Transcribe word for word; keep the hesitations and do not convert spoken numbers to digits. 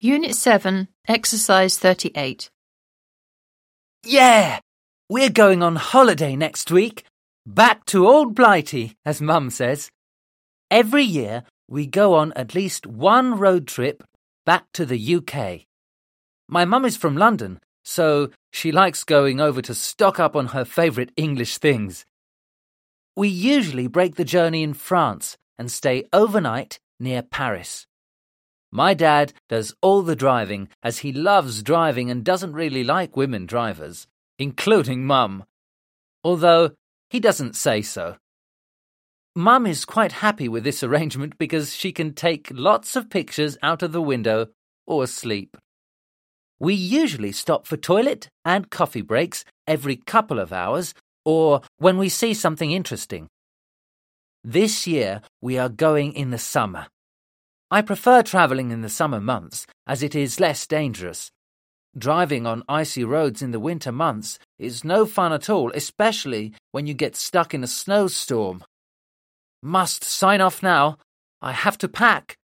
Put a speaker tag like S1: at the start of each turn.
S1: Unit seven, Exercise thirty-eight.
S2: Yeah! We're going on holiday next week. Back to Old Blighty, as Mum says. Every year, we go on at least one road trip back to the U K. My mum is from London, so she likes going over to stock up on her favourite English things. We usually break the journey in France and stay overnight near Paris. My dad does all the driving as he loves driving and doesn't really like women drivers, including Mum, although he doesn't say so. Mum is quite happy with this arrangement because she can take lots of pictures out of the window or sleep. We usually stop for toilet and coffee breaks every couple of hours or when we see something interesting. This year we are going in the summer. I prefer travelling in the summer months as it is less dangerous. Driving on icy roads in the winter months is no fun at all, especially when you get stuck in a snowstorm. Must sign off now. I have to pack.